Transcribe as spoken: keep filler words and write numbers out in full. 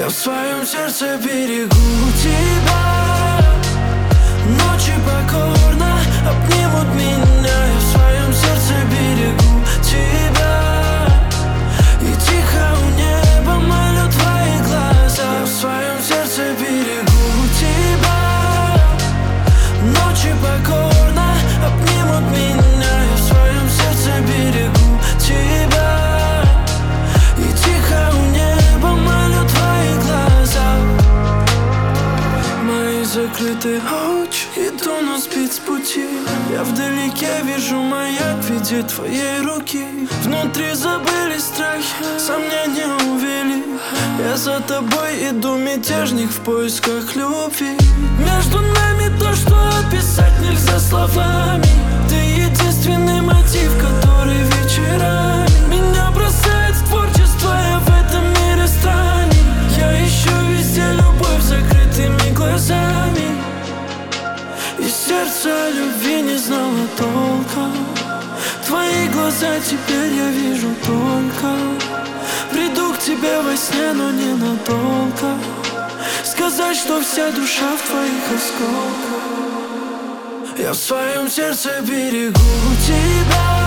Я в своем сердце берегу тебя. Ночи покорно обнимут меня. Я в своем сердце берегу тебя. И тихо у неба молю твои глаза. Я в своем сердце берегу тебя. Ночи покорно обнимут меня. Я в своем сердце берегу тебя. И тихо у неба молю твои глаза. Мои закрытые очи иду на спецпути. Я вдалеке вижу маяк в виде твоей руки. Внутри забыли страхи, сомнения увели. Я за тобой иду, мятежник в поисках любви. Между нами то, что описать нельзя словами. Ты единственный мотив, который вечерами меня бросает в творчество. Я в этом мире странен. Я ищу везде любовь закрытыми глазами. И сердце о любви не знало толка. Твои глаза теперь я вижу только. Приду к тебе во сне, но ненадолго. Сказать, что вся душа в твоих осколках. Я в своем сердце берегу тебя.